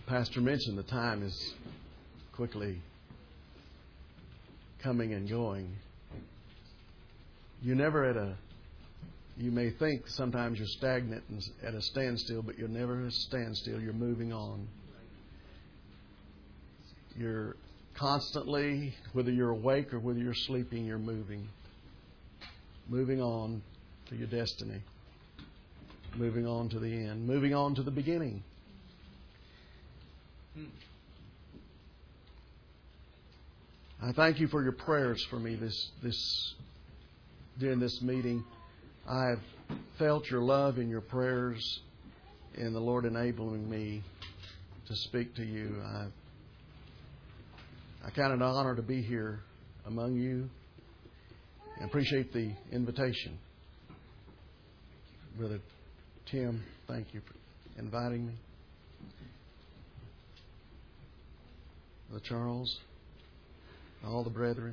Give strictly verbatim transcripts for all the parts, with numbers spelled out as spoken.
Pastor mentioned the time is quickly coming and going. You're never at a, you may think sometimes you're stagnant and at a standstill, but you're never at a standstill. You're moving on. You're constantly, whether you're awake or whether you're sleeping, you're moving. Moving on to your destiny. Moving on to the end. Moving on to the beginning. I thank you for your prayers for me this this during this meeting. I've felt your love in your prayers and the Lord enabling me to speak to you. I I count it an honor to be here among you and appreciate the invitation. Brother Tim, thank you for inviting me. Brother Charles, all the brethren.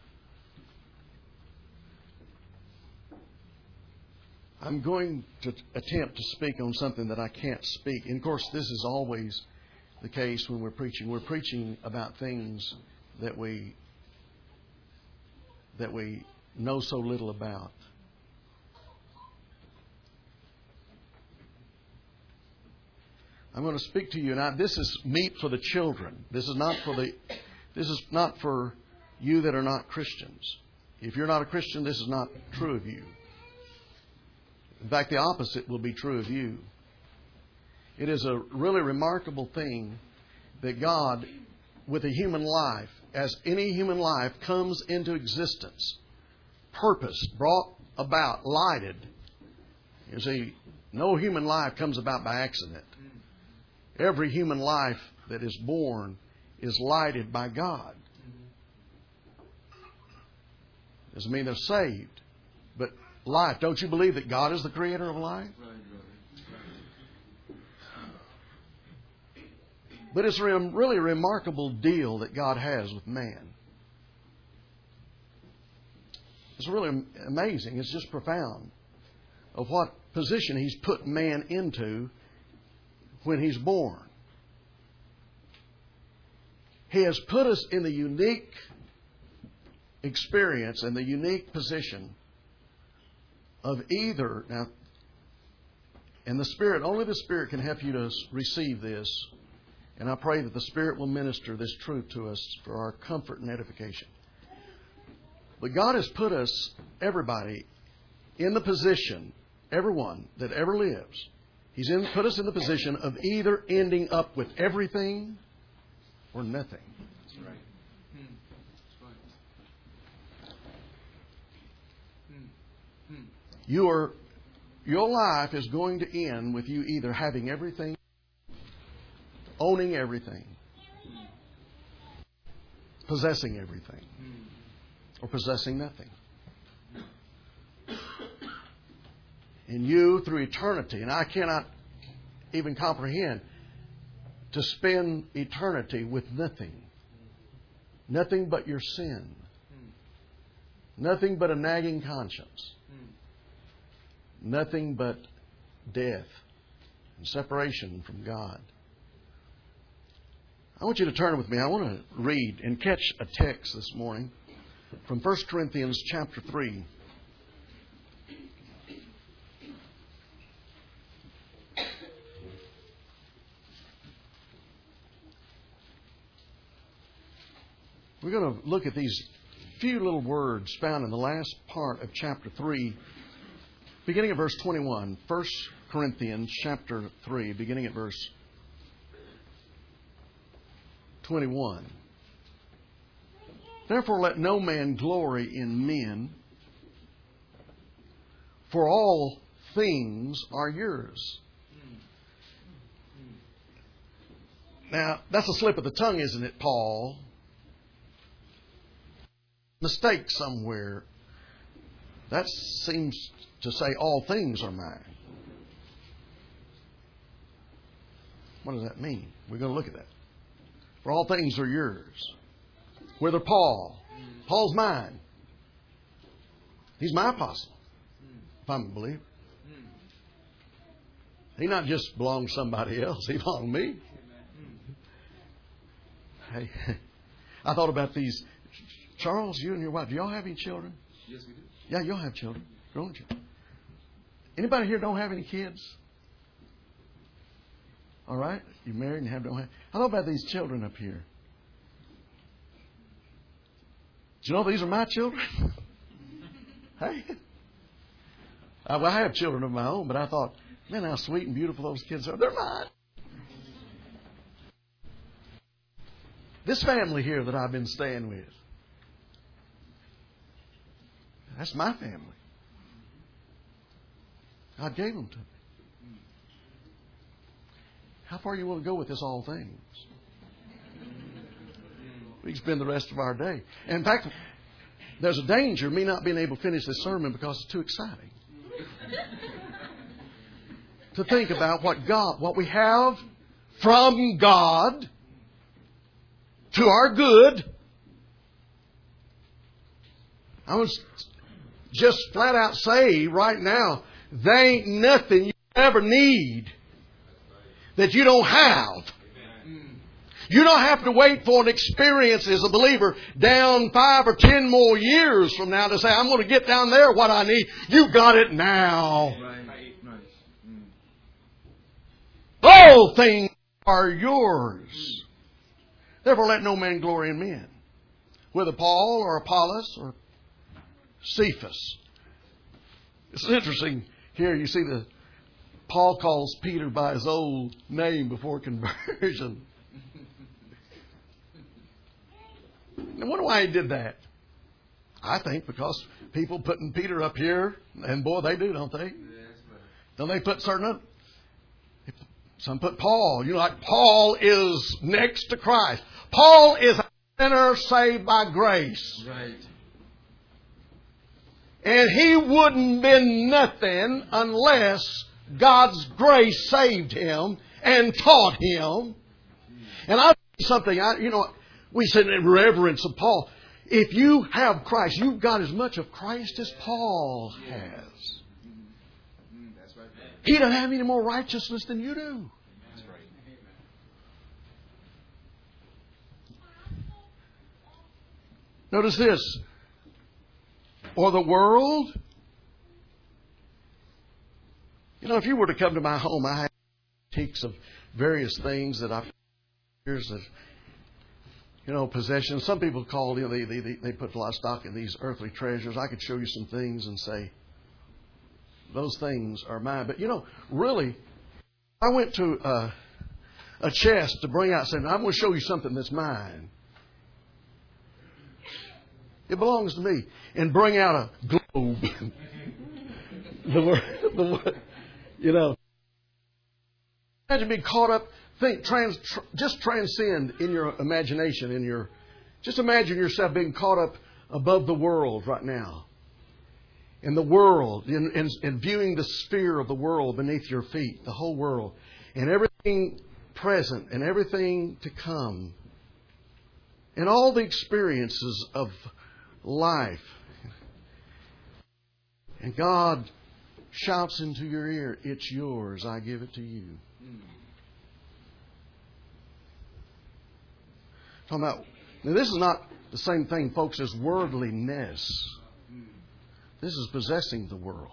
I'm going to attempt to speak on something that I can't speak. And of course, this is always the case when we're preaching. We're preaching about things that we that we know so little about. I'm going to speak to you, and I, this is meat for the children. This is not for the. This is not for you that are not Christians. If you're not a Christian, this is not true of you. In fact, the opposite will be true of you. It is a really remarkable thing that God, with a human life, as any human life comes into existence, purposed, brought about, lighted. You see, no human life comes about by accident. Every human life that is born is lighted by God. Doesn't mean they're saved, but life. Don't you believe that God is the creator of life? But it's a really remarkable deal that God has with man. It's really amazing. It's just profound of what position He's put man into when he's born. He has put us in the unique experience and the unique position of either, now, and the Spirit, only the Spirit can help you to receive this. And I pray that the Spirit will minister this truth to us for our comfort and edification. But God has put us, everybody, in the position, everyone that ever lives, He's in, put us in the position of either ending up with everything or nothing. That's right. Hmm. That's right. Hmm. Hmm. Your, your life is going to end with you either having everything, owning everything, possessing everything, or possessing nothing. And you, through eternity, and I cannot even comprehend, to spend eternity with nothing. Nothing but your sin. Nothing but a nagging conscience. Nothing but death and separation from God. I want you to turn with me. I want to read and catch a text this morning from First Corinthians chapter three. We're going to look at these few little words found in the last part of chapter three, beginning at verse twenty-one. First Corinthians chapter three, beginning at verse twenty-one. Therefore let no man glory in men, for all things are yours. Now, that's a slip of the tongue, isn't it, Paul? Mistake somewhere. That seems to say all things are mine. What does that mean? We're going to look at that. For all things are yours. Whether Paul. Paul's mine. He's my apostle. If I'm a believer. He not just belongs to somebody else. He belongs to me. Hey, I thought about these. Charles, you and your wife, do y'all have any children? Yes, we do. Yeah, y'all have children. Grown children. Anybody here don't have any kids? All right? You're married and have don't have. I thought about these children up here. Do you know these are my children? Hey. I, well, I have children of my own, but I thought, man, how sweet and beautiful those kids are. They're mine. This family here that I've been staying with, that's my family. God gave them to me. How far you want to go with this all things? We can spend the rest of our day. And in fact, there's a danger of me not being able to finish this sermon because it's too exciting. To think about what God, what we have from God to our good. I was just flat out say right now, there ain't nothing you ever need that you don't have. You don't have to wait for an experience as a believer down five or ten more years from now to say, I'm going to get down there what I need. You got it now. All things are yours. Therefore let no man glory in men, whether Paul or Apollos or Cephas. It's interesting here. You see the Paul calls Peter by his old name before conversion. I wonder why he did that. I think because people putting Peter up here, and boy, they do, don't they? Don't they put certain up? Some put Paul. You know, like Paul is next to Christ. Paul is a sinner saved by grace. Right. And he wouldn't been nothing unless God's grace saved him and taught him. And I'll tell you something, I, you know, we said in reverence of Paul, if you have Christ, you've got as much of Christ as Paul has. That's right. He doesn't have any more righteousness than you do. That's right. Notice this. Or the world. You know, if you were to come to my home, I have antiques of various things that I've years of, you know, possessions. Some people call, you know, they, they, they put a lot of stock in these earthly treasures. I could show you some things and say, those things are mine. But, you know, really, I went to a, a chest to bring out, saying, I'm going to show you something that's mine. It belongs to me. And bring out a globe. the word, the word, you know. Imagine being caught up. Think, trans, tr- just transcend in your imagination, in your. Just imagine yourself being caught up above the world right now. In the world, in, in, in viewing the sphere of the world beneath your feet, the whole world, and everything present and everything to come, and all the experiences of life. And God shouts into your ear, it's yours, I give it to you. Talking about, now this is not the same thing, folks, as worldliness. This is possessing the world.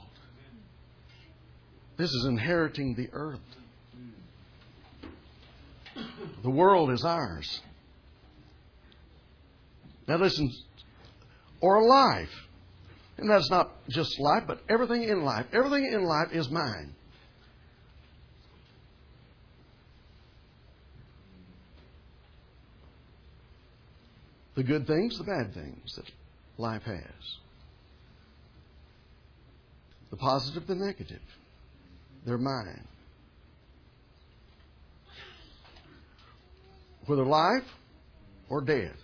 This is inheriting the earth. The world is ours. Now listen, or life. And that's not just life, but everything in life. Everything in life is mine. The good things, the bad things that life has. The positive, the negative. They're mine. Whether life or death.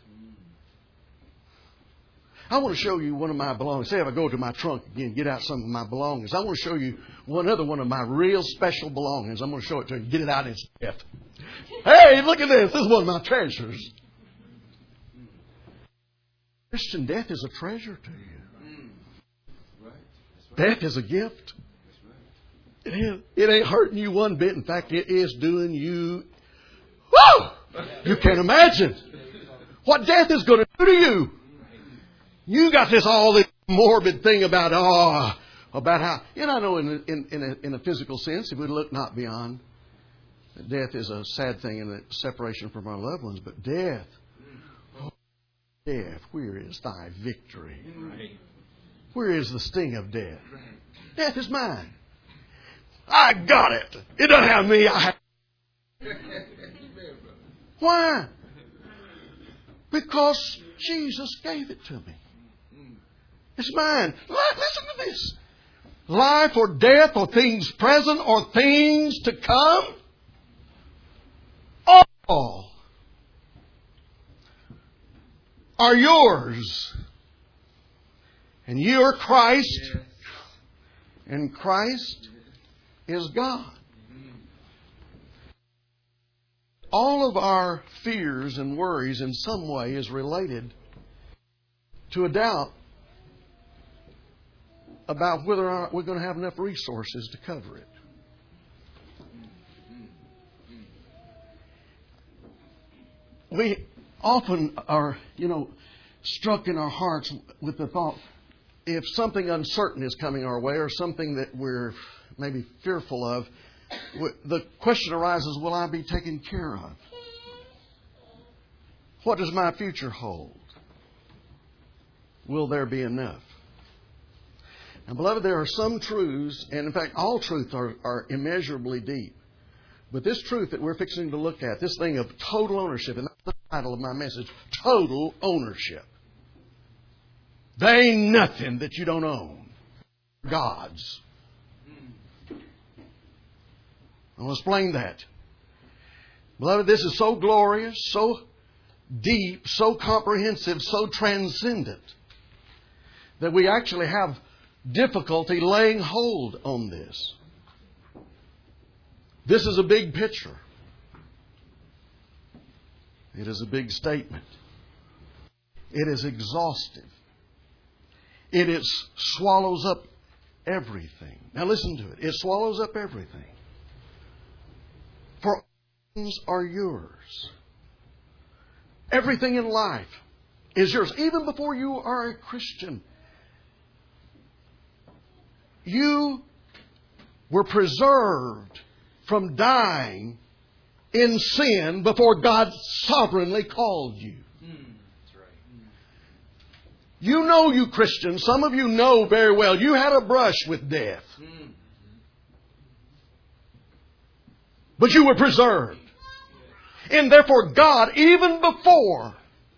I want to show you one of my belongings. Say if I go to my trunk again, get out some of my belongings. I want to show you one other one of my real special belongings. I'm going to show it to you. Get it out in death. Hey, look at this. This is one of my treasures. Christian, death is a treasure to you. Death is a gift. It, is, it ain't hurting you one bit. In fact, it is doing you... Woo! You can't imagine. what death is going to do to you. You got this all this morbid thing about, oh, about how, you know, I know in, in, in, a, in a physical sense, if we look not beyond, death is a sad thing in the separation from our loved ones, but death, oh, death, where is thy victory? Where is the sting of death? Death is mine. I got it. It doesn't have me. I have. Why? Because Jesus gave it to me. It's mine. Listen to this. Life or death or things present or things to come. All are yours. And you are Christ. And Christ is God. All of our fears and worries in some way is related to a doubt about whether or not we're going to have enough resources to cover it. We often are, you know, struck in our hearts with the thought, if something uncertain is coming our way or something that we're maybe fearful of, the question arises, will I be taken care of? What does my future hold? Will there be enough? Now, beloved, there are some truths, and in fact, all truths are, are immeasurably deep. But this truth that we're fixing to look at, this thing of total ownership, and that's the title of my message, total ownership. There ain't nothing that you don't own. God's. I'll explain that. Beloved, this is so glorious, so deep, so comprehensive, so transcendent, that we actually have difficulty laying hold on this. This is a big picture. It is a big statement. It is exhaustive. It is swallows up everything. Now listen to it. It swallows up everything. For all things are yours. Everything in life is yours. Even before you are a Christian, you were preserved from dying in sin before God sovereignly called you. That's right. You know, you Christians, some of you know very well, you had a brush with death. But you were preserved. And therefore God, even before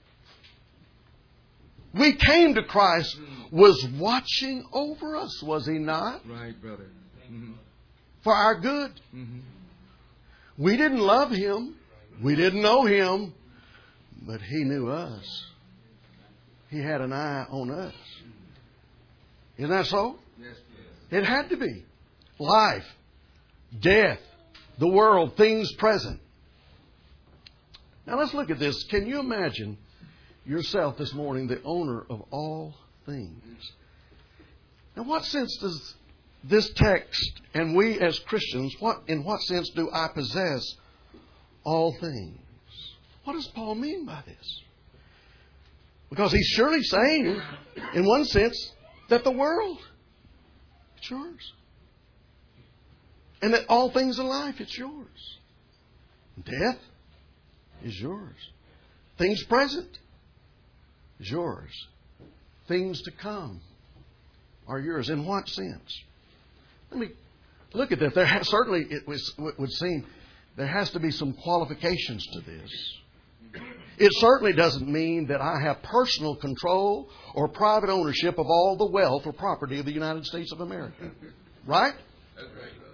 we came to Christ, was watching over us, was He not? Right, brother. Mm-hmm. For our good. Mm-hmm. We didn't love Him. We didn't know Him. But He knew us. He had an eye on us. Isn't that so? Yes, yes. It had to be. Life, death, the world, things present. Now let's look at this. Can you imagine yourself this morning the owner of all things? Now what sense does this text and we as Christians, what in what sense do I possess all things? What does Paul mean by this? Because he's surely saying, in one sense, that the world, it's yours. And that all things in life, it's yours. Death is yours. Things present is yours. Things to come are yours. In what sense? Let me look at that. There has, certainly, it, was, it would seem, there has to be some qualifications to this. It certainly doesn't mean that I have personal control or private ownership of all the wealth or property of the United States of America. Right? That's right, brother.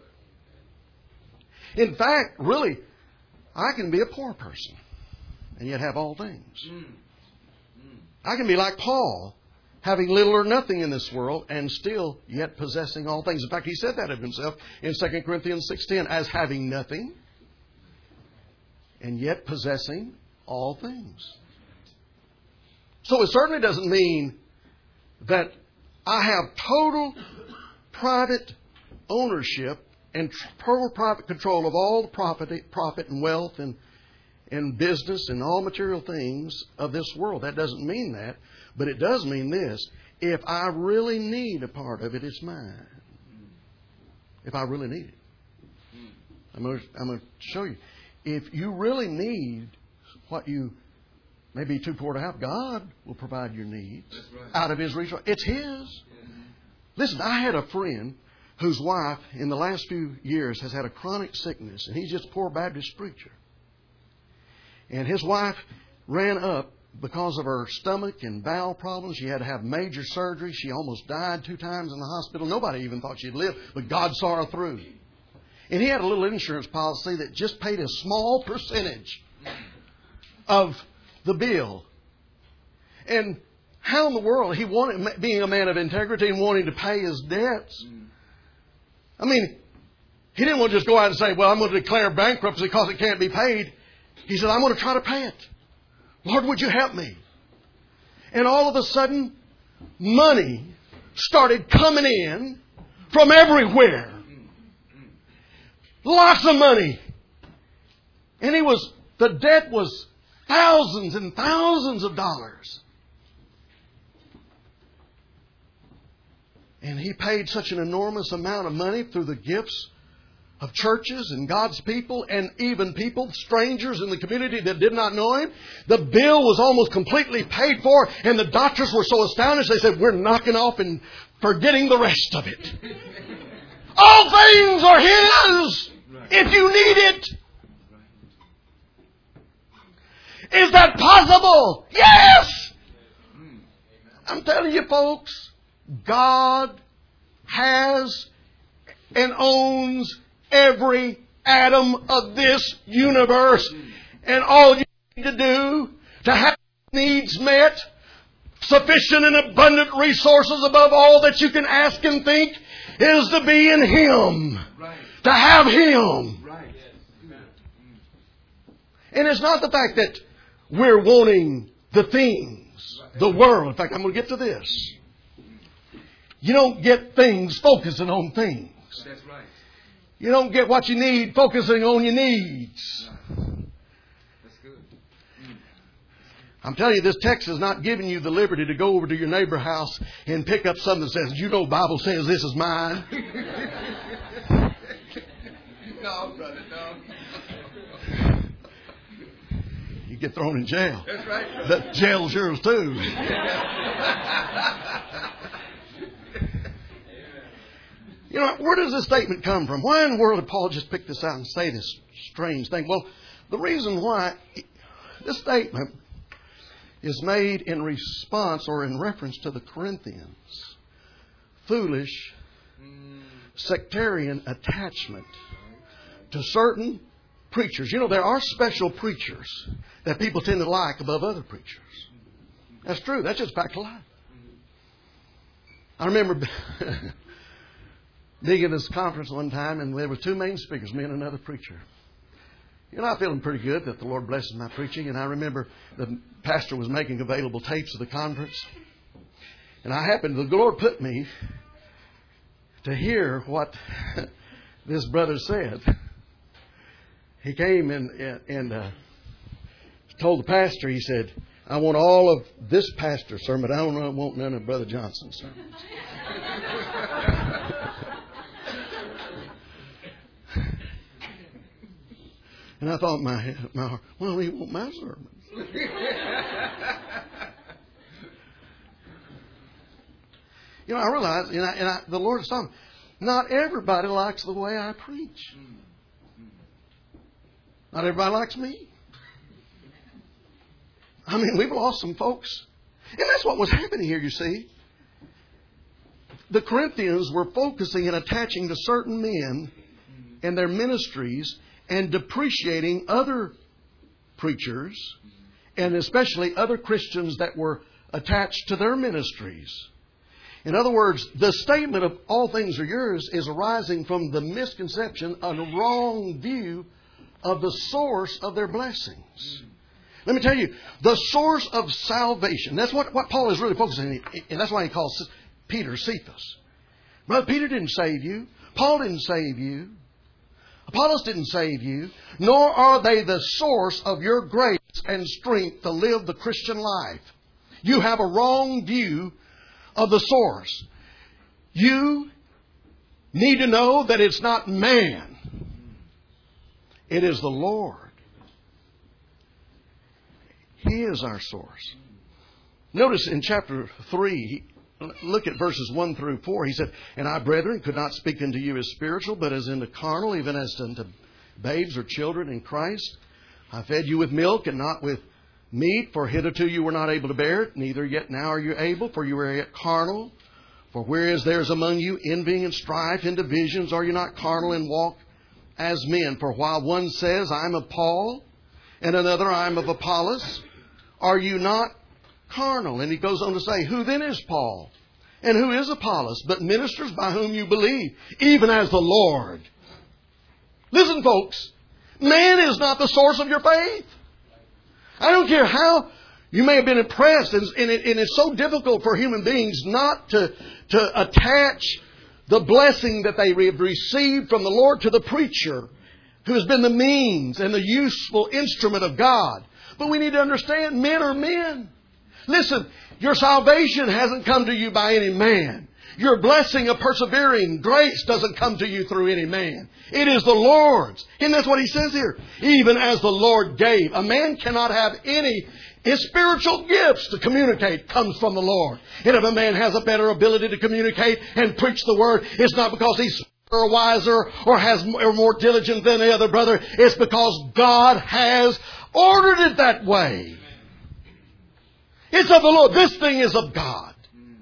In fact, really, I can be a poor person and yet have all things. Mm. Mm. I can be like Paul, having little or nothing in this world and still yet possessing all things. In fact, he said that of himself in Second Corinthians six ten, as having nothing and yet possessing all things. So it certainly doesn't mean that I have total private ownership and total private control of all the profit, profit and wealth and, and business and all material things of this world. That doesn't mean that, but it does mean this. If I really need a part of it, it's mine. If I really need it. I'm going to, I'm going to show you. If you really need what you may be too poor to have, God will provide your needs right. out of His resource. It's His. Yeah. Listen, I had a friend whose wife in the last few years has had a chronic sickness, and he's just a poor Baptist preacher. And his wife ran up because of her stomach and bowel problems. She had to have major surgery. She almost died two times in the hospital. Nobody even thought she'd live, but God saw her through. And he had a little insurance policy that just paid a small percentage of the bill. And how in the world he wanted, being a man of integrity and wanting to pay his debts. I mean, he didn't want to just go out and say, well, I'm going to declare bankruptcy because it can't be paid. He said, I'm going to try to pay it. Lord, would you help me? And all of a sudden, money started coming in from everywhere. Lots of money. And he was, the debt was thousands and thousands of dollars. And he paid such an enormous amount of money through the gifts of churches and God's people and even people, strangers in the community that did not know Him. The bill was almost completely paid for, and the doctors were so astonished they said, we're knocking off and forgetting the rest of it. All things are His if you need it. Is that possible? Yes! I'm telling you, folks, God has and owns every atom of this universe. And all you need to do to have needs met, sufficient and abundant resources above all that you can ask and think, is to be in Him. Right. To have Him. Right. And it's not the fact that we're wanting the things, the world. In fact, I'm going to get to this. You don't get things focusing on things. That's right. You don't get what you need focusing on your needs. That's good. Mm. I'm telling you, this text is not giving you the liberty to go over to your neighbor's house and pick up something that says, you know, the Bible says this is mine. No, brother, no. You get thrown in jail. That's right. Brother. That jail's yours too. You know, where does this statement come from? Why in the world did Paul just pick this out and say this strange thing? Well, the reason why this statement is made in response or in reference to the Corinthians' foolish sectarian attachment to certain preachers. You know, there are special preachers that people tend to like above other preachers. That's true. That's just fact of life. I remember being at this conference one time, and there were two main speakers, me and another preacher. You know, I'm feeling pretty good that the Lord blesses my preaching. And I remember the pastor was making available tapes of the conference. And I happened, the Lord put me to hear what this brother said. He came and, and uh, told the pastor, he said, I want all of this pastor's sermon. I don't want none of Brother Johnson's sermons. And I thought, my my heart, well, he won't my sermon. You know, I realize, and, I, and I, the Lord is telling me, not everybody likes the way I preach. Not everybody likes me. I mean, we've lost some folks. And that's what was happening here, you see. The Corinthians were focusing and attaching to certain men and their ministries and depreciating other preachers and especially other Christians that were attached to their ministries. In other words, the statement of all things are yours is arising from the misconception, a wrong view of the source of their blessings. Let me tell you, the source of salvation, that's what, what Paul is really focusing on, and that's why he calls Peter Cephas. Brother Peter didn't save you. Paul didn't save you. Apollos didn't save you, nor are they the source of your grace and strength to live the Christian life. You have a wrong view of the source. You need to know that it's not man. It is the Lord. He is our source. Notice in chapter three, look at verses one through four. He said, "And I, brethren, could not speak unto you as spiritual, but as unto carnal, even as unto babes or children in Christ. I fed you with milk and not with meat, for hitherto you were not able to bear it, neither yet now are you able, for you are yet carnal. For whereas there is among you envying and strife and divisions, are you not carnal and walk as men? For while one says, I am of Paul, and another, I am of Apollos, are you not carnal?" And he goes on to say, "Who then is Paul? And who is Apollos? But ministers by whom you believe, even as the Lord." Listen, folks. Man is not the source of your faith. I don't care how you may have been impressed, and, and, it, and it's so difficult for human beings not to, to attach the blessing that they have received from the Lord to the preacher, who has been the means and the useful instrument of God. But we need to understand, men are men. Listen, your salvation hasn't come to you by any man. Your blessing of persevering grace doesn't come to you through any man. It is the Lord's. And that's what he says here. Even as the Lord gave. A man cannot have any. His spiritual gifts to communicate comes from the Lord. And if a man has a better ability to communicate and preach the Word, it's not because he's or wiser or has or more diligent than the other brother. It's because God has ordered it that way. It's of the Lord. This thing is of God.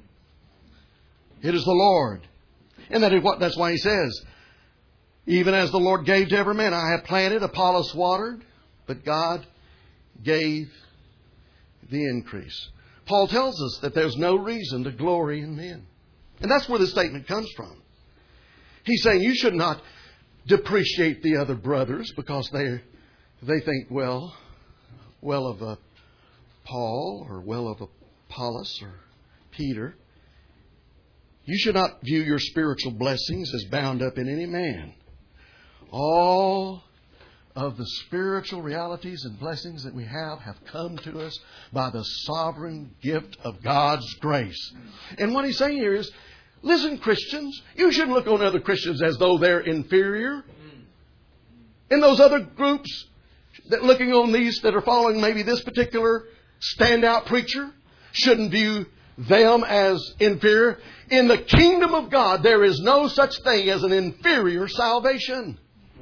It is the Lord. And that is what, that's why he says, even as the Lord gave to every man, I have planted, Apollos watered, but God gave the increase. Paul tells us that there's no reason to glory in men. And that's where the statement comes from. He's saying you should not depreciate the other brothers because they they think well, well of a Paul or well of Apollos or Peter. You should not view your spiritual blessings as bound up in any man. All of the spiritual realities and blessings that we have have come to us by the sovereign gift of God's grace. And what he's saying here is, listen, Christians, you shouldn't look on other Christians as though they're inferior. And those other groups that looking on these that are following maybe this particular standout preacher shouldn't view them as inferior. In the kingdom of God, there is no such thing as an inferior salvation.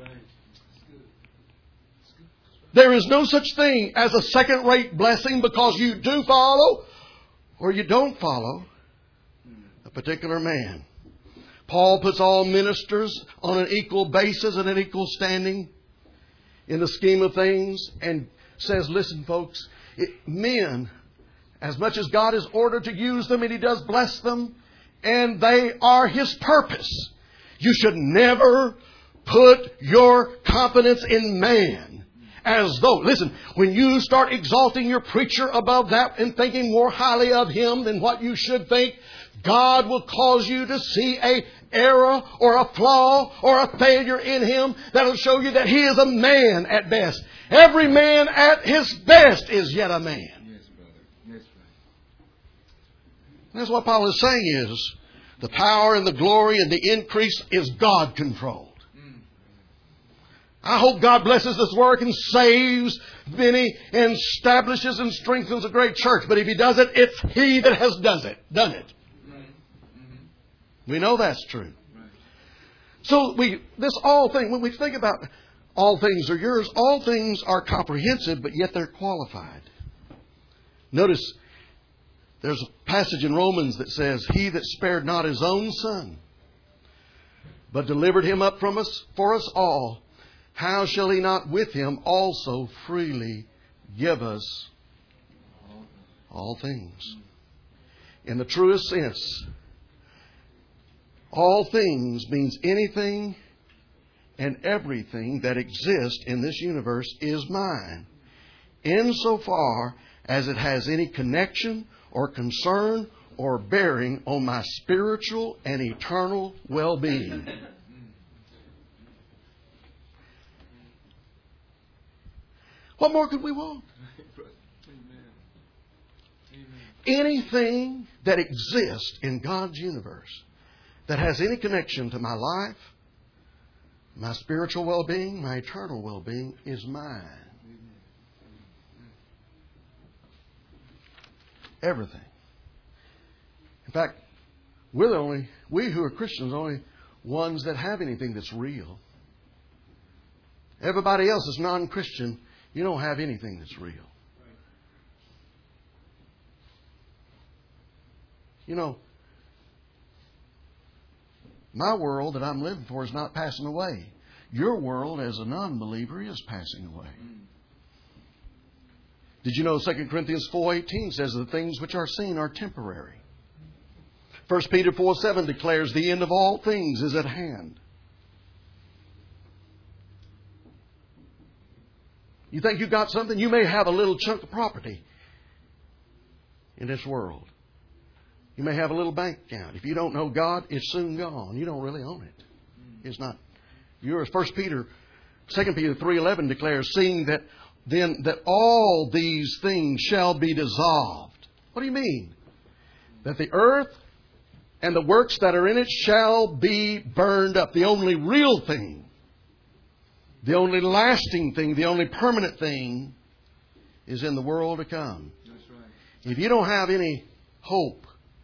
There is no such thing as a second-rate blessing because you do follow or you don't follow a particular man. Paul puts all ministers on an equal basis and an equal standing in the scheme of things and says, listen, folks, it, men, as much as God has ordered to use them and He does bless them, and they are His purpose, you should never put your confidence in man. As though, listen, when you start exalting your preacher above that and thinking more highly of him than what you should think, God will cause you to see a error or a flaw or a failure in him that will show you that he is a man at best. Every man at his best is yet a man. Yes, brother. Yes, brother. That's what Paul is saying is the power and the glory and the increase is God controlled. I hope God blesses this work and saves many and establishes and strengthens a great church. But if He does it, it's He that has does it, done it. Right. Mm-hmm. We know that's true. Right. So we this all thing, when we think about all things are yours, all things are comprehensive, but yet they're qualified. Notice there's a passage in Romans that says, He that spared not His own Son, but delivered Him up from us for us all, how shall He not with Him also freely give us all things? In the truest sense, all things means anything and everything that exists in this universe is mine, insofar as it has any connection or concern or bearing on my spiritual and eternal well-being. What more could we want? Anything that exists in God's universe that has any connection to my life, my spiritual well-being, my eternal well-being is mine. Everything. In fact, we're the only, we who are Christians, are the only ones that have anything that's real. Everybody else is non-Christian. You don't have anything that's real. You know, my world that I'm living for is not passing away. Your world as a non-believer is passing away. Did you know Second Corinthians four eighteen says the things which are seen are temporary? First Peter four seven declares the end of all things is at hand. You think you got something? You may have a little chunk of property in this world. You may have a little bank account. If you don't know God, it's soon gone. You don't really own it. It's not yours. First Peter, Second Peter three eleven declares, seeing that then that all these things shall be dissolved. What do you mean? That the earth and the works that are in it shall be burned up. The only real thing, the only lasting thing, the only permanent thing is in the world to come. That's right. If you don't have any hope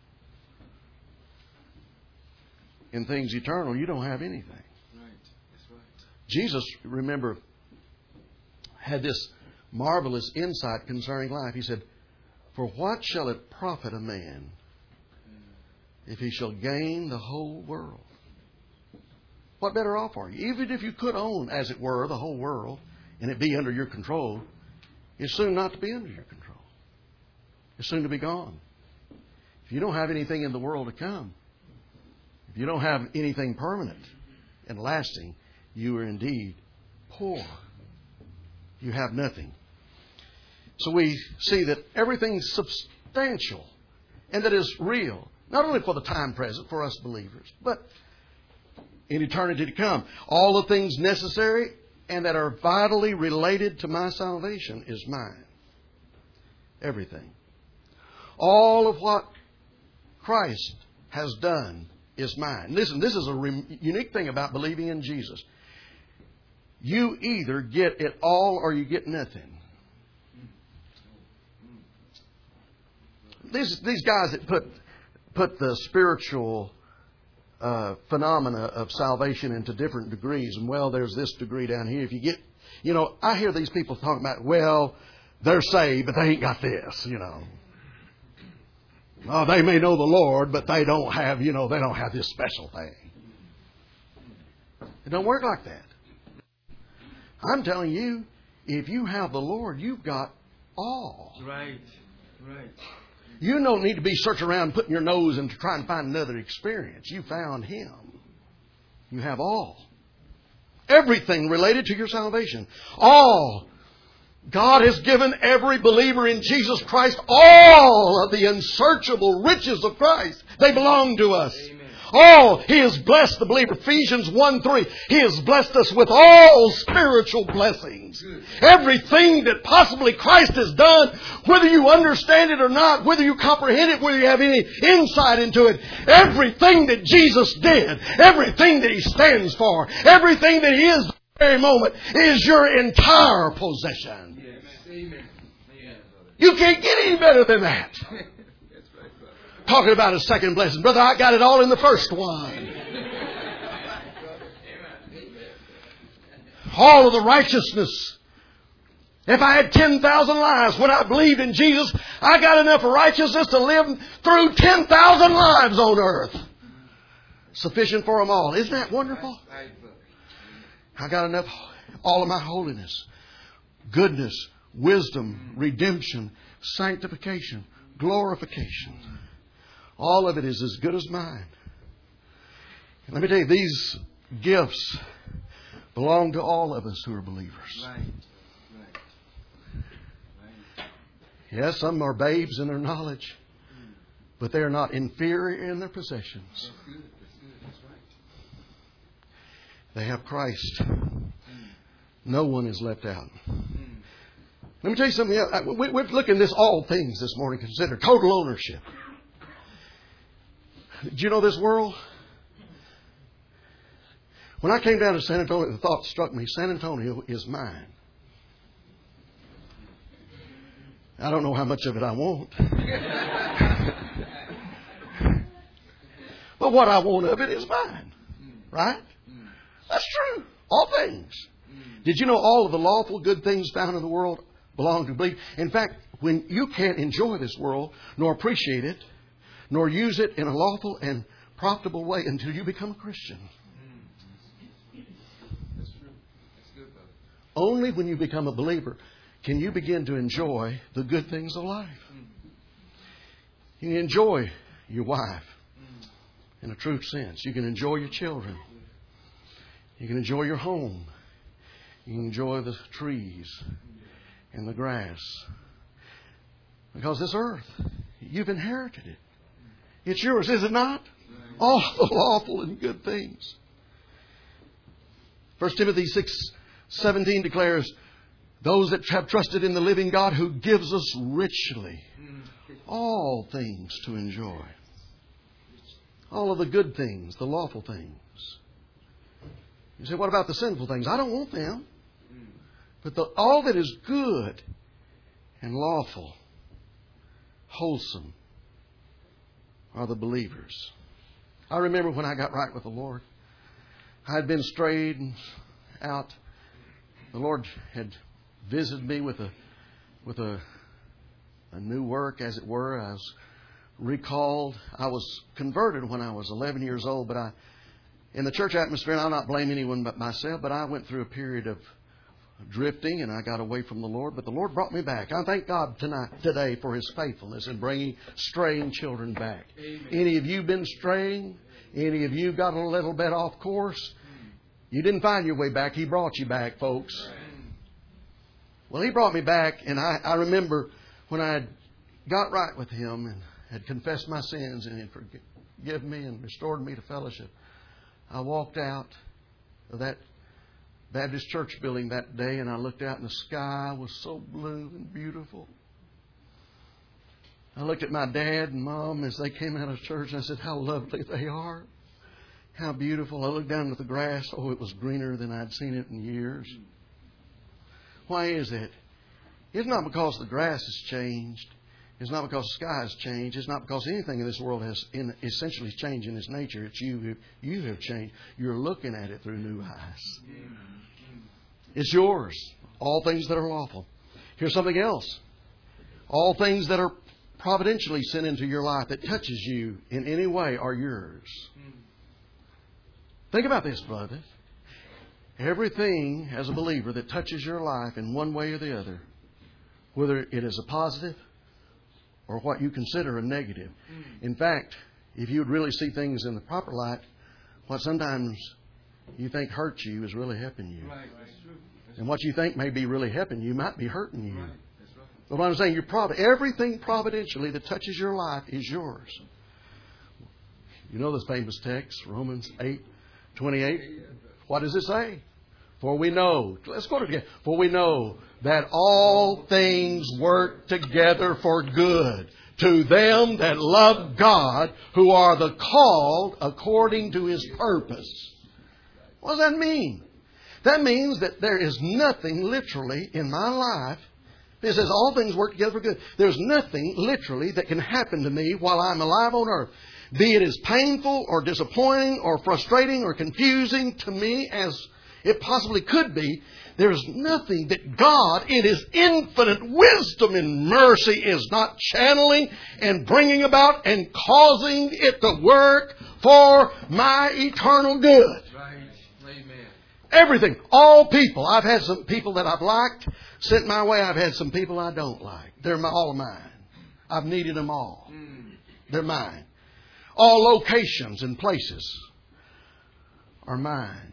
in things eternal, you don't have anything. Right. That's right. Jesus, remember, had this marvelous insight concerning life. He said, for what shall it profit a man if he shall gain the whole world? What better off are you? Even if you could own, as it were, the whole world, and it be under your control, it's soon not to be under your control. It's soon to be gone. If you don't have anything in the world to come, if you don't have anything permanent and lasting, you are indeed poor. You have nothing. So we see that everything's substantial and that is real, not only for the time present, for us believers, but in eternity to come. All the things necessary and that are vitally related to my salvation is mine. Everything. All of what Christ has done is mine. Listen, this is a re- unique thing about believing in Jesus. You either get it all or you get nothing. These these guys that put put the spiritual uh, phenomena of salvation into different degrees, and well, there's this degree down here. If you get, you know, I hear these people talking about, well, they're saved, but they ain't got this, you know. Oh, they may know the Lord, but they don't have, you know, they don't have this special thing. It don't work like that. I'm telling you, if you have the Lord, you've got all. Right, right. You don't need to be searching around putting your nose in to try and find another experience. You found Him. You have all. Everything related to your salvation. All. God has given every believer in Jesus Christ all of the unsearchable riches of Christ. They belong to us. Amen. Oh, He has blessed the believer. Ephesians one three. He has blessed us with all spiritual blessings. Good. Everything that possibly Christ has done, whether you understand it or not, whether you comprehend it, whether you have any insight into it, everything that Jesus did, everything that He stands for, everything that He is at the very moment is your entire possession. Yes. Amen. You can't get any better than that. Talking about a second blessing. Brother, I got it all in the first one. All of the righteousness. If I had ten thousand lives when I believed in Jesus, I got enough righteousness to live through ten thousand lives on earth. Sufficient for them all. Isn't that wonderful? I got enough, all of my holiness, goodness, wisdom, redemption, sanctification, glorification. All of it is as good as mine. And let me tell you, these gifts belong to all of us who are believers. Right. Right. Right. Yes, some are babes in their knowledge, but they are not inferior in their possessions. That's good. That's good. That's right. They have Christ. No one is left out. Let me tell you something else. We're looking at this all things this morning. Consider total ownership. Did you know this world? When I came down to San Antonio, the thought struck me, San Antonio is mine. I don't know how much of it I want. But what I want of it is mine. Right? That's true. All things. Did you know all of the lawful good things found in the world belong to believe? In fact, when you can't enjoy this world, nor appreciate it, nor use it in a lawful and profitable way until you become a Christian. That's true. That's good, brother. Only when you become a believer can you begin to enjoy the good things of life. You can enjoy your wife in a true sense. You can enjoy your children. You can enjoy your home. You can enjoy the trees and the grass. Because this earth, you've inherited it. It's yours, is it not? All the lawful and good things. First Timothy six seventeen declares, those that have trusted in the living God who gives us richly all things to enjoy. All of the good things, the lawful things. You say, what about the sinful things? I don't want them. But the, all that is good and lawful, wholesome, are the believers. I remember when I got right with the Lord, I had been strayed and out. The Lord had visited me with a with a, a new work, as it were. I was recalled. I was converted when I was eleven years old, but I, in the church atmosphere, and I'll not blame anyone but myself, but I went through a period of drifting and I got away from the Lord. But the Lord brought me back. I thank God tonight, today for His faithfulness in bringing straying children back. Amen. Any of you been straying? Any of you got a little bit off course? You didn't find your way back. He brought you back, folks. Well, He brought me back, and I, I remember when I had got right with Him and had confessed my sins and He had forgiven me and restored me to fellowship. I walked out of that Baptist church building that day, and I looked out, and the sky was so blue and beautiful. I looked at my dad and mom as they came out of church, and I said, how lovely they are. How beautiful. I looked down at the grass. Oh, it was greener than I'd seen it in years. Why is that? It's not because the grass has changed. It's not because the sky has changed. It's not because anything in this world has in essentially changed in its nature. It's you who you have changed. You're looking at it through new eyes. It's yours. All things that are lawful. Here's something else. All things that are providentially sent into your life that touches you in any way are yours. Think about this, brother. Everything as a believer that touches your life in one way or the other, whether it is a positive or what you consider a negative. In fact, if you would really see things in the proper light, what sometimes you think hurts you is really helping you. And what you think may be really helping you might be hurting you. But what I'm saying, you're provi- everything providentially that touches your life is yours. You know this famous text, Romans eight twenty-eight. What does it say? For we know, let's go together. For we know that all things work together for good to them that love God, who are the called according to His purpose. What does that mean? That means that there is nothing literally in my life. It says all things work together for good. There's nothing literally that can happen to me while I'm alive on earth. Be it as painful or disappointing or frustrating or confusing to me as it possibly could be, there's nothing that God, in His infinite wisdom and mercy, is not channeling and bringing about and causing it to work for my eternal good. Right. Amen. Everything. All people. I've had some people that I've liked sent my way. I've had some people I don't like. They're all mine. I've needed them all. Mm. They're mine. All locations and places are mine.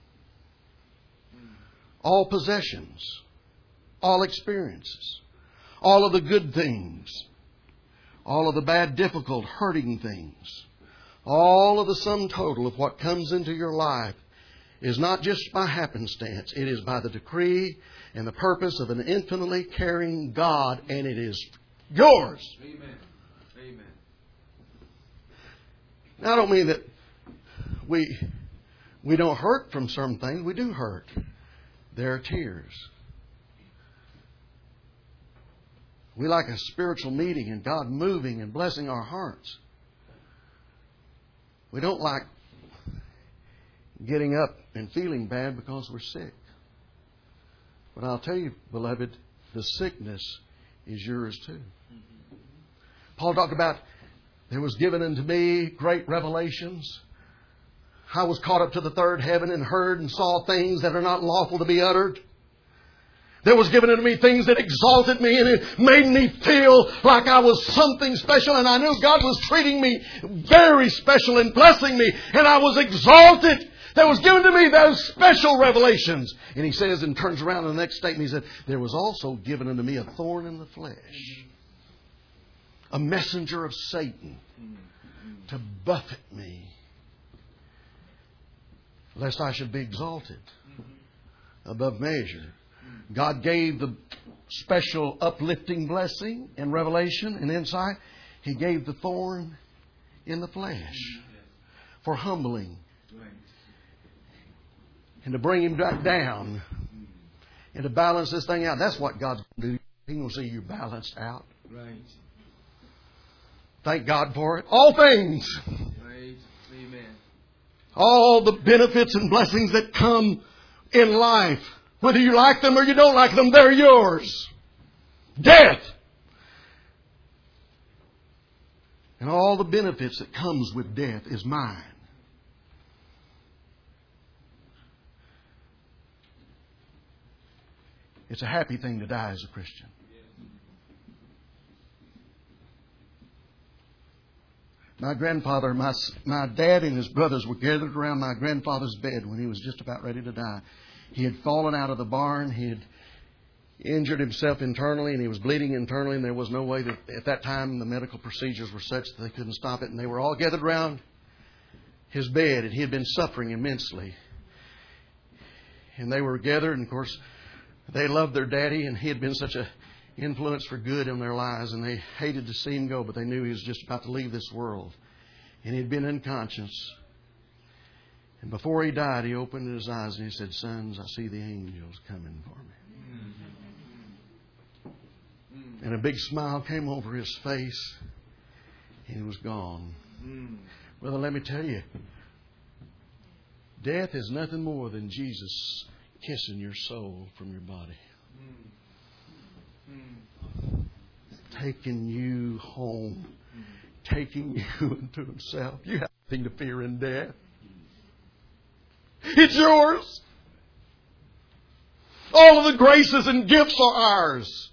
All possessions, all experiences, all of the good things, all of the bad, difficult, hurting things, all of the sum total of what comes into your life is not just by happenstance. It is by the decree and the purpose of an infinitely caring God, and it is yours. Amen. Amen. Now, I don't mean that we we don't hurt from some things. We do hurt. There are tears. We like a spiritual meeting and God moving and blessing our hearts. We don't like getting up and feeling bad because we're sick. But I'll tell you, beloved, the sickness is yours too. Paul talked about, there was given unto me great revelations. I was caught up to the third heaven and heard and saw things that are not lawful to be uttered. There was given unto me things that exalted me, and it made me feel like I was something special, and I knew God was treating me very special and blessing me, and I was exalted. There was given to me those special revelations. And he says, and turns around in the next statement, he said, there was also given unto me a thorn in the flesh, a messenger of Satan to buffet me, lest I should be exalted above measure. God gave the special uplifting blessing and revelation and insight. He gave the thorn in the flesh for humbling and to bring him back down and to balance this thing out. That's what God's going to do. He's going to see you balanced out. Right. Thank God for it. All things. Right. Amen. All the benefits and blessings that come in life, whether you like them or you don't like them, they're yours. Death. And all the benefits that comes with death is mine. It's a happy thing to die as a Christian. My grandfather, my, my dad and his brothers were gathered around my grandfather's bed when he was just about ready to die. He had fallen out of the barn. He had injured himself internally, and he was bleeding internally, and there was no way that at that time the medical procedures were such that they couldn't stop it. And they were all gathered around his bed, and he had been suffering immensely. And they were gathered, and of course, they loved their daddy, and he had been such an influence for good in their lives, and they hated to see him go, but they knew he was just about to leave this world. And he had been unconscious. And before he died, he opened his eyes and he said, "Sons, I see the angels coming for me." And a big smile came over his face, and he was gone. Brother, let me tell you, death is nothing more than Jesus kissing your soul from your body, taking you home, taking you into himself. You have nothing to fear in death. It's yours. All of the graces and gifts are ours.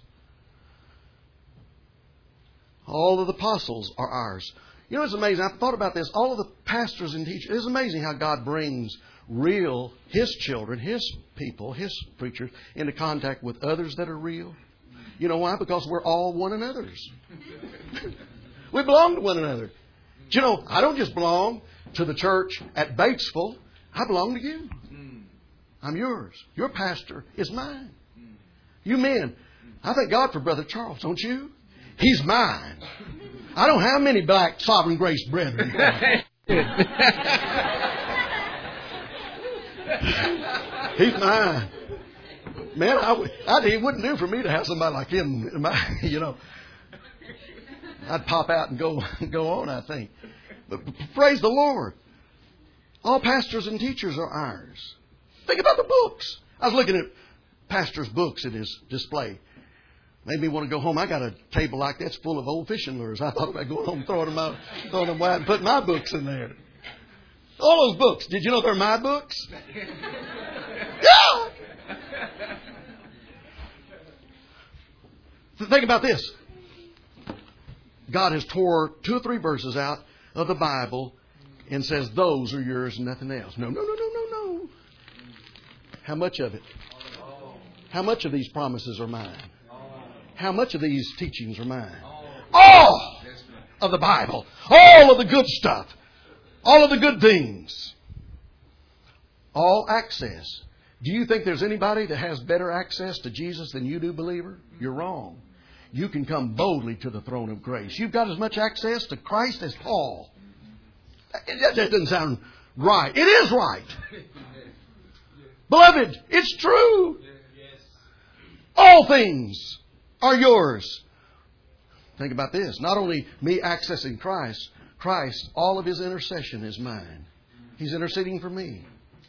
All of the apostles are ours. You know, it's amazing. I've thought about this. All of the pastors and teachers. It's amazing how God brings real, His children, His people, His preachers into contact with others that are real. You know why? Because we're all one another's. We belong to one another. But you know, I don't just belong to the church at Batesville. I belong to you. I'm yours. Your pastor is mine. You men, I thank God for Brother Charles, don't you? He's mine. I don't have many black Sovereign Grace brethren. He's mine. Man, I, I, it wouldn't do for me to have somebody like him in my, you know. I'd pop out and go go on, I think. But praise the Lord. All pastors and teachers are ours. Think about the books. I was looking at pastor's books in his display. Made me want to go home. I got a table like that's full of old fishing lures. I thought about going home, throwing them out, throwing them wide, and putting my books in there. All those books. Did you know they're my books? Yeah. So think about this. God has tore two or three verses out of the Bible and says those are yours and nothing else. No, no, no, no, no, no. How much of it? How much of these promises are mine? How much of these teachings are mine? All of the Bible. All of the good stuff. All of the good things All access. Do you think there's anybody that has better access to Jesus than you do, believer? You're wrong. You can come boldly to the throne of grace. You've got as much access to Christ as Paul. That doesn't sound right. It is right. Beloved, it's true. All things are yours. Think about this. Not only me accessing Christ, Christ, all of His intercession is mine. He's interceding for me.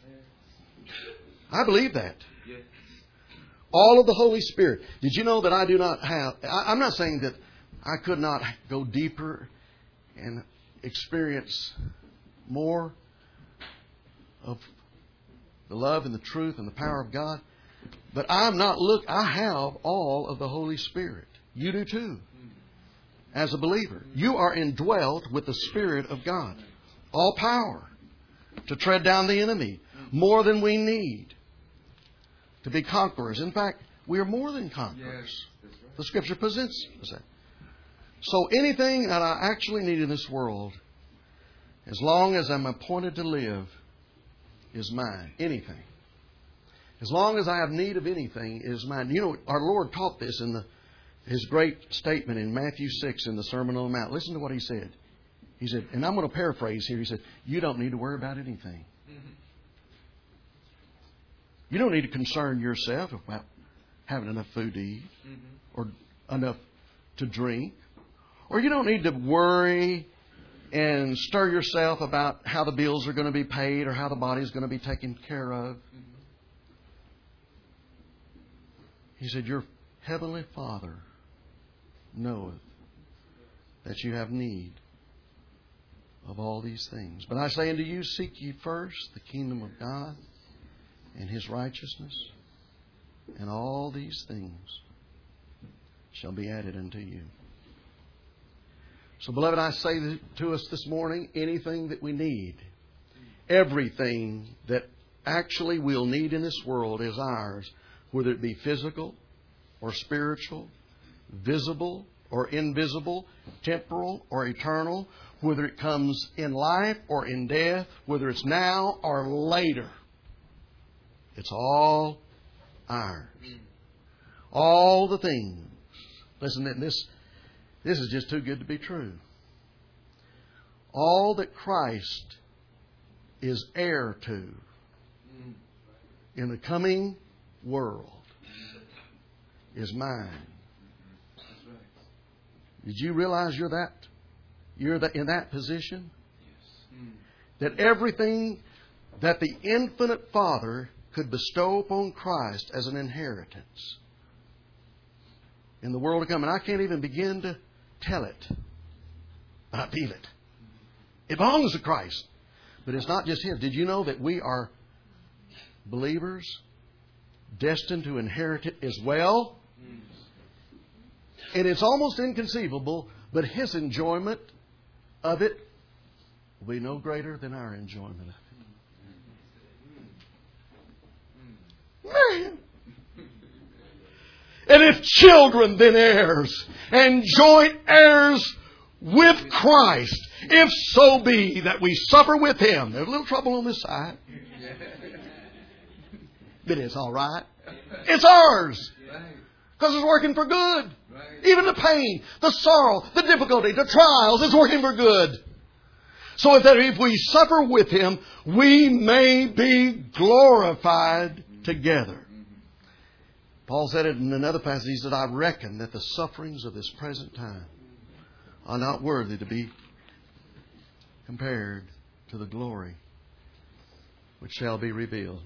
I believe that. All of the Holy Spirit. Did you know that I do not have... I, I'm not saying that I could not go deeper and experience more of the love and the truth and the power of God. But I'm not... Look, I have all of the Holy Spirit. You do too. As a believer. You are indwelt with the Spirit of God. All power. To tread down the enemy. More than we need. To be conquerors. In fact, we are more than conquerors. The Scripture presents us that. So anything that I actually need in this world, as long as I'm appointed to live, is mine. Anything. As long as I have need of anything, is mine. You know, our Lord taught this in the, His great statement in Matthew six in the Sermon on the Mount. Listen to what He said. He said, and I'm going to paraphrase here. He said, you don't need to worry about anything. You don't need to concern yourself about having enough food to eat or enough to drink. Or you don't need to worry and stir yourself about how the bills are going to be paid or how the body is going to be taken care of. He said, your heavenly Father knoweth that you have need of all these things. But I say unto you, seek ye first the kingdom of God and His righteousness, and all these things shall be added unto you. So, beloved, I say to us this morning, anything that we need, everything that actually we'll need in this world is ours, whether it be physical or spiritual, visible or invisible, temporal or eternal, whether it comes in life or in death, whether it's now or later. It's all ours. All the things. Listen, this, this is just too good to be true. All that Christ is heir to in the coming world is mine. Did you realize you're that? You're that in that position? That everything that the infinite Father could bestow upon Christ as an inheritance in the world to come. And I can't even begin to tell it. But I feel it. It belongs to Christ. But it's not just His. Did you know that we are believers destined to inherit it as well? And it's almost inconceivable, but His enjoyment of it will be no greater than our enjoyment of it. Man. And if children, then heirs, and joint heirs with Christ, if so be that we suffer with Him. There's a little trouble on this side. But it's all right. It's ours. Because it's working for good. Even the pain, the sorrow, the difficulty, the trials, it's working for good. So if, that if we suffer with Him, we may be glorified together. Paul said it in another passage. He said, I reckon that the sufferings of this present time are not worthy to be compared to the glory which shall be revealed.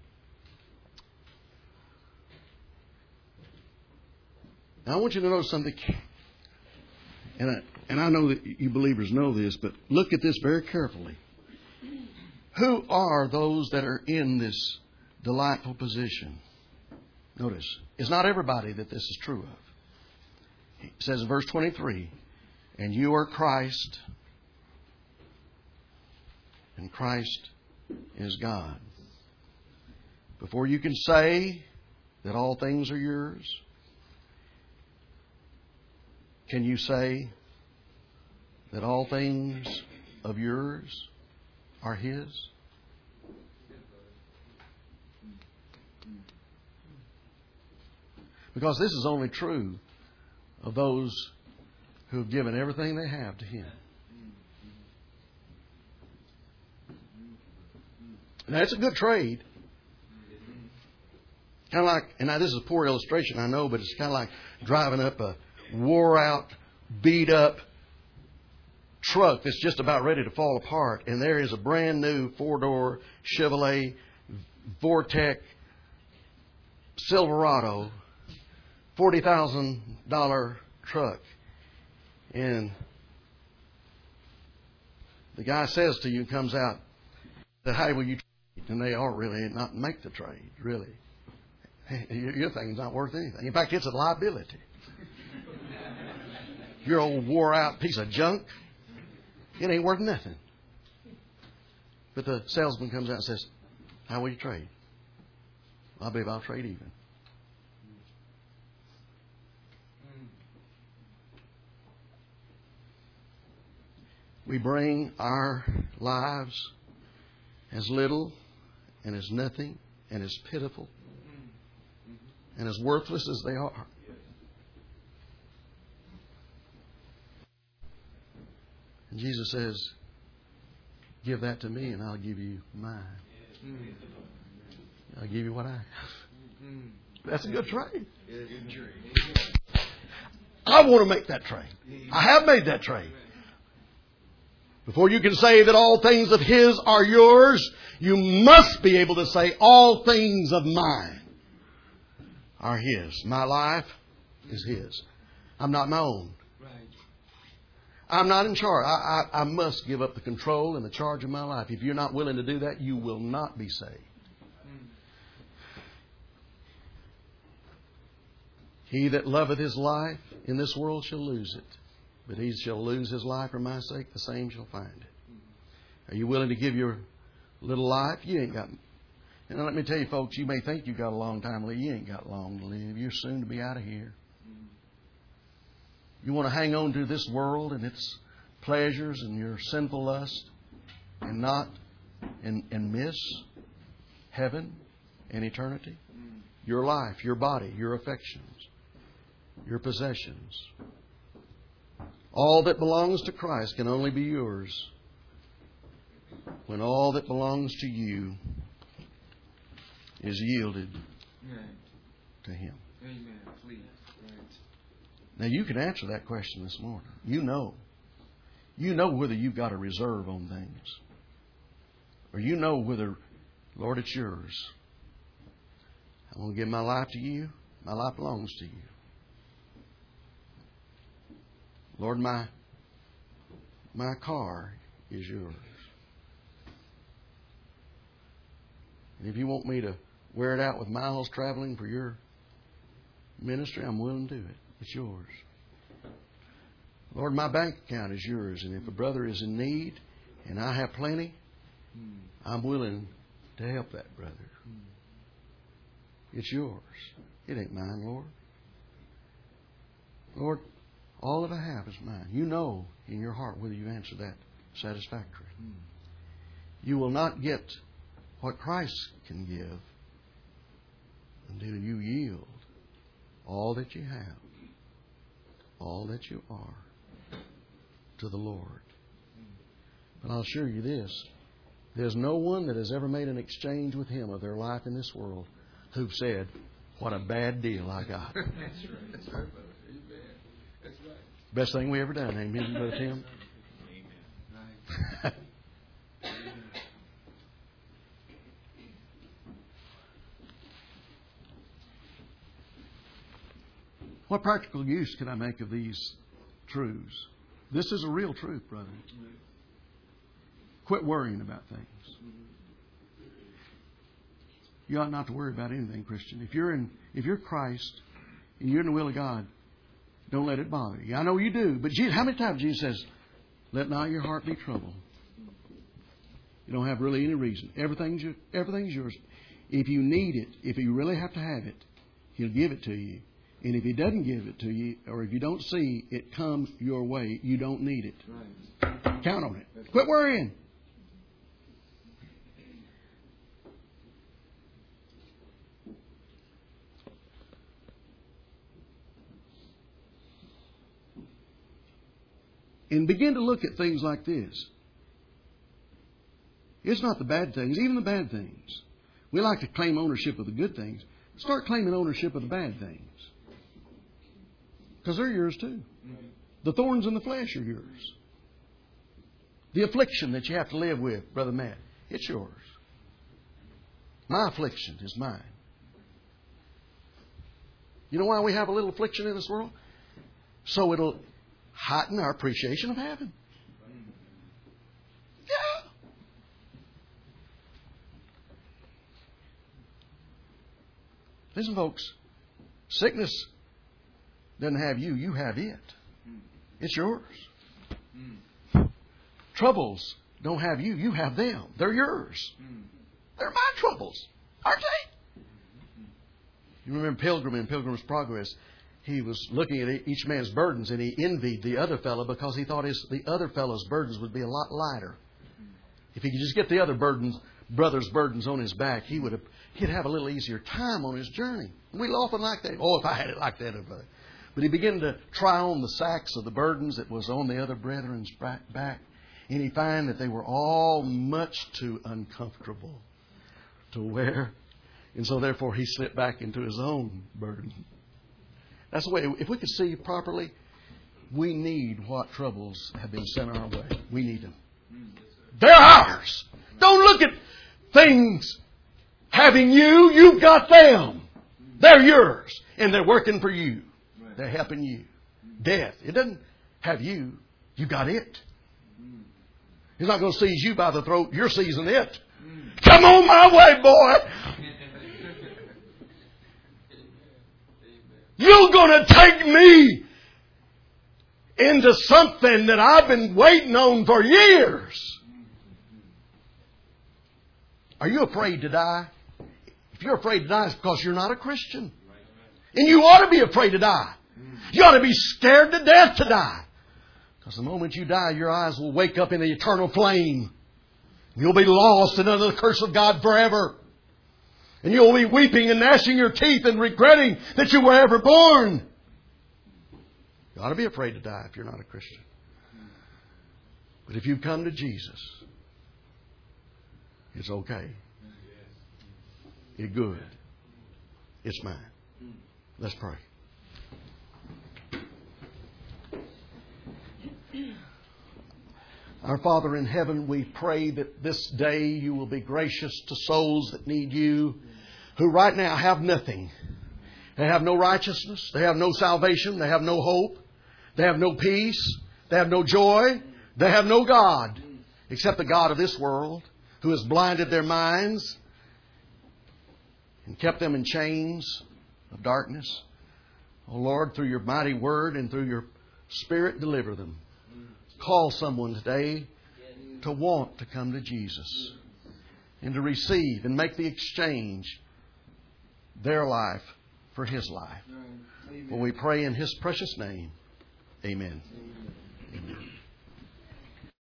Now I want you to know something. And I, and I know that you believers know this, but look at this very carefully. Who are those that are in this delightful position? Notice, it's not everybody that this is true of. It says in verse twenty-three, and you are Christ, and Christ is God. Before you can say that all things are yours, can you say that all things of yours are His? Because this is only true of those who have given everything they have to Him. Now, it's a good trade. Kind of like, and now this is a poor illustration, I know, but it's kind of like driving up a wore-out, beat-up truck that's just about ready to fall apart, and there is a brand new four-door Chevrolet Vortec Silverado, forty thousand dollars truck. And the guy says to you, comes out, "Hey, will you trade?" And they are really not make the trade, really. Your thing's not worth anything. In fact, it's a liability. Your old wore-out piece of junk, it ain't worth nothing. But the salesman comes out and says, "How will you trade?" "I believe I'll trade even." We bring our lives as little and as nothing and as pitiful and as worthless as they are. And Jesus says, "Give that to me and I'll give you mine. I'll give you what I have." That's a good trade. I want to make that trade. I have made that trade. Before you can say that all things of His are yours, you must be able to say all things of mine are His. My life is His. I'm not my own. I'm not in charge. I, I, I must give up the control and the charge of my life. If you're not willing to do that, you will not be saved. He that loveth his life in this world shall lose it. But he shall lose his life for my sake, the same shall find it. Are you willing to give your little life? You ain't got... And let me tell you, folks, you may think you've got a long time to live. You ain't got long to live. You're soon to be out of here. You want to hang on to this world and its pleasures and your sinful lust and not and, and miss heaven and eternity? Your life, your body, your affections, your possessions. All that belongs to Christ can only be yours when all that belongs to you is yielded to Him. Amen. Please. Right. Now, you can answer that question this morning. You know. You know whether you've got a reserve on things. Or you know whether, Lord, it's yours. I'm going to give my life to you. My life belongs to you. Lord, my, my car is yours. And if you want me to wear it out with miles traveling for your ministry, I'm willing to do it. It's yours. Lord, my bank account is yours. And if a brother is in need and I have plenty, I'm willing to help that brother. It's yours. It ain't mine, Lord. Lord, all that I have is mine. You know in your heart whether you answer that satisfactorily. You will not get what Christ can give until you yield all that you have, all that you are, to the Lord. But I'll assure you this, there's no one that has ever made an exchange with Him of their life in this world who've said, "What a bad deal I got." That's right. That's right, brother. Amen. That's right. Best thing we ever done, amen, Brother Tim? Amen. Right. What practical use can I make of these truths? This is a real truth, brother. Quit worrying about things. You ought not to worry about anything, Christian. If you're in, if you're Christ and you're in the will of God, don't let it bother you. I know you do, but Jesus, how many times Jesus says, "Let not your heart be troubled." You don't have really any reason. Everything's your, everything's yours. If you need it, if you really have to have it, He'll give it to you. And if He doesn't give it to you, or if you don't see it come your way, you don't need it. Right. Count on it. Quit worrying. and begin to look at things like this. It's not the bad things, even the bad things. We like to claim ownership of the good things. Start claiming ownership of the bad things. Because they're yours too. The thorns in the flesh are yours. The affliction that you have to live with, Brother Matt, it's yours. My affliction is mine. You know why we have a little affliction in this world? So it'll heighten our appreciation of heaven. Yeah. Listen, folks. Sickness doesn't have you. You have it. It's yours. Troubles don't have you. You have them. They're yours. They're my troubles, aren't they? You remember Pilgrim in Pilgrim's Progress? He was looking at each man's burdens and he envied the other fellow because he thought his, the other fellow's burdens would be a lot lighter. If he could just get the other burdens, brother's burdens on his back, he would have, he'd have a little easier time on his journey. We often like that. Oh, if I had it like that. If I... But he began to try on the sacks of the burdens that was on the other brethren's back. And he found that they were all much too uncomfortable to wear. And so therefore he slipped back into his own burden. That's the way, if we could see properly, we need what troubles have been sent our way. We need them. They're ours. Don't look at things having you. You've got them. They're yours. And they're working for you. They're helping you. Death, it doesn't have you. You got it. He's not going to seize you by the throat. You're seizing it. Come on my way, boy. You're going to take me into something that I've been waiting on for years. Are you afraid to die? If you're afraid to die, it's because you're not a Christian. And you ought to be afraid to die. You ought to be scared to death to die. Because the moment you die, your eyes will wake up in the eternal flame. You'll be lost and under the curse of God forever. And you'll be weeping and gnashing your teeth and regretting that you were ever born. You ought to be afraid to die if you're not a Christian. But if you come to Jesus, it's okay. It's good. It's mine. Let's pray. Our Father in heaven, we pray that this day you will be gracious to souls that need you, who right now have nothing. They have no righteousness. They have no salvation. They have no hope. They have no peace. They have no joy. They have no God except the God of this world, who has blinded their minds and kept them in chains of darkness. Oh Lord, through your mighty word and through your Spirit, deliver them. Call someone today to want to come to Jesus and to receive and make the exchange, their life for His life. For we pray in His precious name. Amen. Amen.